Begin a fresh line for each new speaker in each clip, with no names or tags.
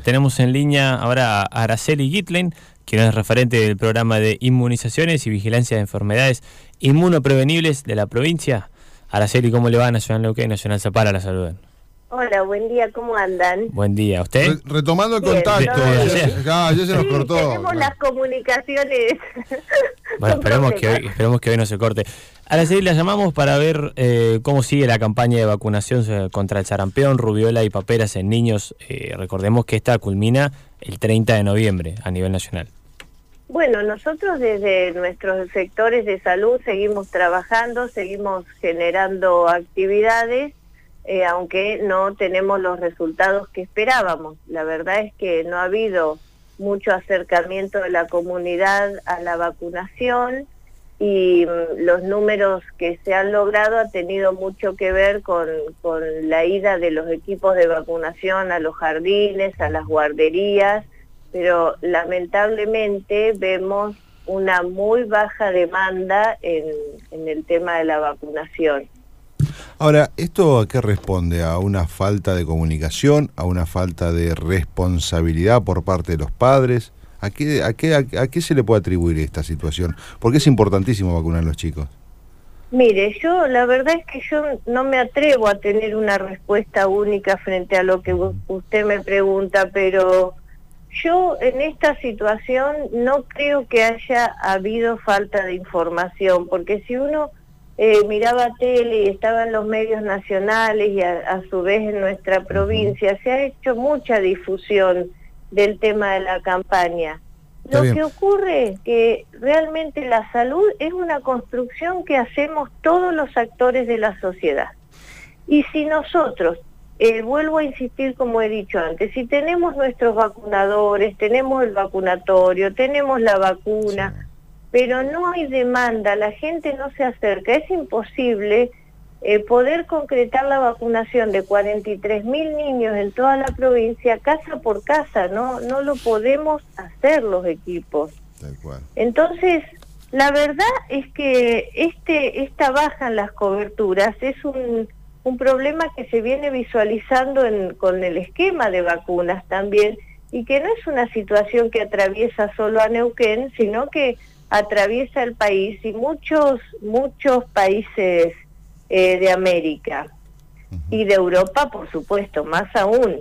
Tenemos en línea ahora a Araceli Gitlein, quien es referente del programa de inmunizaciones y vigilancia de enfermedades inmunoprevenibles de la provincia. Araceli, ¿cómo le va? Nacional Neuquén, Nacional Zapala, la saludan.
Hola, buen día, ¿cómo andan?
Buen día, ¿usted?
Retomando el
Bien,
contacto, ya se nos cortó.
Tenemos las comunicaciones.
Bueno, esperemos que hoy no se corte. Araceli, la llamamos para ver cómo sigue la campaña de vacunación contra el sarampión, rubiola y paperas en niños. Recordemos que esta culmina el 30 de noviembre a nivel nacional.
Bueno, nosotros desde nuestros sectores de salud seguimos trabajando, seguimos generando actividades, aunque no tenemos los resultados que esperábamos. La verdad es que no ha habido mucho acercamiento de la comunidad a la vacunación y los números que se han logrado ha tenido mucho que ver con la ida de los equipos de vacunación a los jardines, a las guarderías, pero lamentablemente vemos una muy baja demanda en el tema de la vacunación.
Ahora, ¿esto a qué responde? ¿A una falta de comunicación? ¿A una falta de responsabilidad por parte de los padres? ¿A qué se le puede atribuir esta situación? Porque es importantísimo vacunar a los chicos.
Mire, la verdad es que yo no me atrevo a tener una respuesta única frente a lo que usted me pregunta, pero yo en esta situación no creo que haya habido falta de información, porque si uno miraba tele y estaba en los medios nacionales y a su vez en nuestra provincia, se ha hecho mucha difusión del tema de la campaña. Lo que ocurre es que realmente la salud es una construcción que hacemos todos los actores de la sociedad. Y si nosotros, vuelvo a insistir como he dicho antes, si tenemos nuestros vacunadores, tenemos el vacunatorio, tenemos la vacuna, sí, pero no hay demanda, la gente no se acerca, es imposible poder concretar la vacunación de 43.000 niños en toda la provincia, casa por casa, no lo podemos hacer los equipos.
Tal cual.
Entonces, la verdad es que esta baja en las coberturas es un problema que se viene visualizando con el esquema de vacunas también, y que no es una situación que atraviesa solo a Neuquén, sino que atraviesa el país y muchos países de América y de Europa, por supuesto, más aún.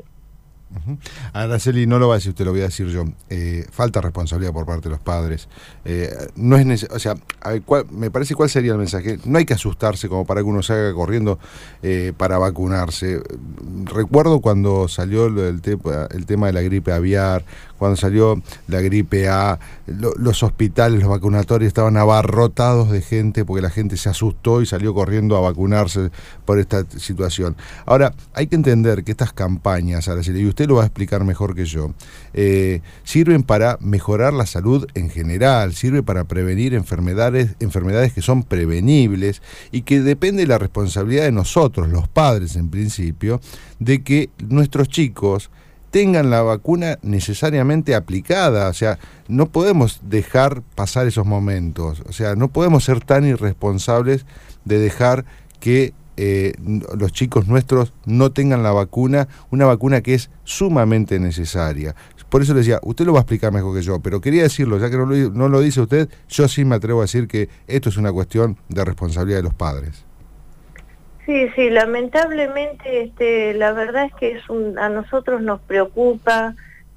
Araceli, no lo va a decir usted, lo voy a decir yo. Falta responsabilidad por parte de los padres. No es o sea, me parece cuál sería el mensaje. No hay que asustarse como para que uno salga corriendo para vacunarse. Recuerdo cuando salió el tema de la gripe aviar, cuando salió la gripe A, los hospitales, los vacunatorios estaban abarrotados de gente porque la gente se asustó y salió corriendo a vacunarse por esta situación. Ahora, hay que entender que estas campañas, Araceli, y usted lo va a explicar mejor que yo, sirven para mejorar la salud en general, sirve para prevenir enfermedades que son prevenibles y que depende de la responsabilidad de nosotros, los padres en principio, de que nuestros chicos tengan la vacuna necesariamente aplicada. O sea, no podemos dejar pasar esos momentos, o sea, no podemos ser tan irresponsables de dejar que los chicos nuestros no tengan la vacuna, una vacuna que es sumamente necesaria. Por eso le decía, usted lo va a explicar mejor que yo, pero quería decirlo, ya que no lo dice usted, yo sí me atrevo a decir que esto es una cuestión de responsabilidad de los padres.
Sí, lamentablemente la verdad es que a nosotros nos preocupa,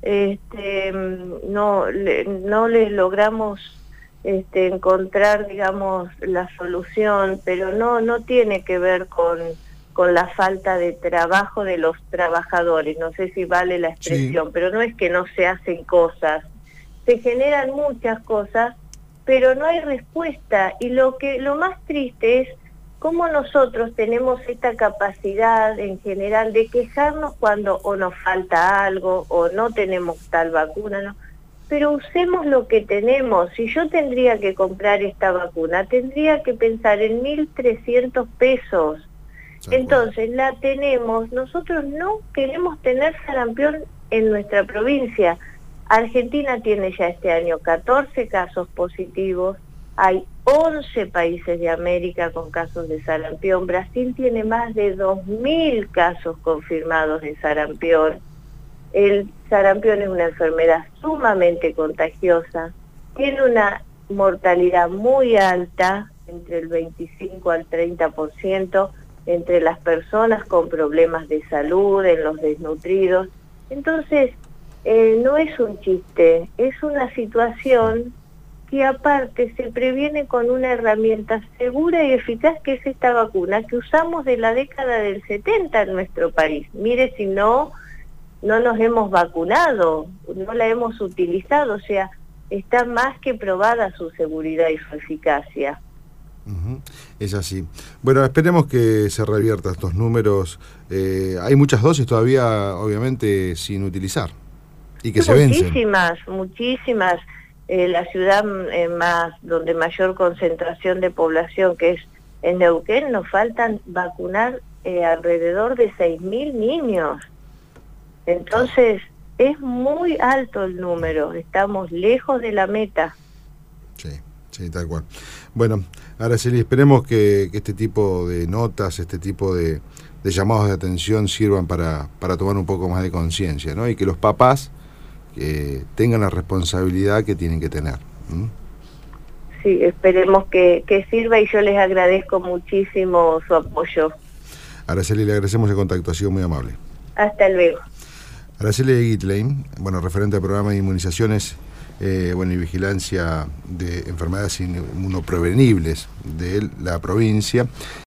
no les logramos encontrar, digamos, la solución, pero no tiene que ver con la falta de trabajo de los trabajadores, no sé si vale la expresión, sí, pero no es que no se hacen cosas, se generan muchas cosas, pero no hay respuesta, y lo más triste es cómo nosotros tenemos esta capacidad en general de quejarnos cuando o nos falta algo o no tenemos tal vacuna, ¿no? Pero usemos lo que tenemos. Si yo tendría que comprar esta vacuna, tendría que pensar en 1.300 pesos. Entonces la tenemos, nosotros no queremos tener sarampión en nuestra provincia. Argentina tiene ya este año 14 casos positivos, hay 11 países de América con casos de sarampión, Brasil tiene más de 2.000 casos confirmados de sarampión. El sarampión es una enfermedad sumamente contagiosa, tiene una mortalidad muy alta, entre el 25 al 30%, entre las personas con problemas de salud, en los desnutridos. Entonces, no es un chiste, es una situación que aparte se previene con una herramienta segura y eficaz, que es esta vacuna que usamos de la década del 70 en nuestro país. Mire, si no nos hemos vacunado, no la hemos utilizado, o sea, está más que probada su seguridad y su eficacia.
Es así. Bueno, esperemos que se reviertan estos números. Hay muchas dosis todavía, obviamente, sin utilizar y que se vencen.
Muchísimas. La ciudad donde mayor concentración de población, que es en Neuquén, nos faltan vacunar alrededor de 6.000 niños. Entonces, es muy alto el número, estamos lejos de la meta.
Sí, tal cual. Bueno, Araceli, esperemos que este tipo de notas, este tipo de llamados de atención sirvan para tomar un poco más de conciencia, ¿no? Y que los papás tengan la responsabilidad que tienen que tener.
Sí, esperemos que sirva, y yo les agradezco muchísimo su apoyo.
Araceli, le agradecemos el contacto, ha sido muy amable.
Hasta luego.
Araceli Gitlein, referente al programa de inmunizaciones y vigilancia de enfermedades inmunoprevenibles de la provincia.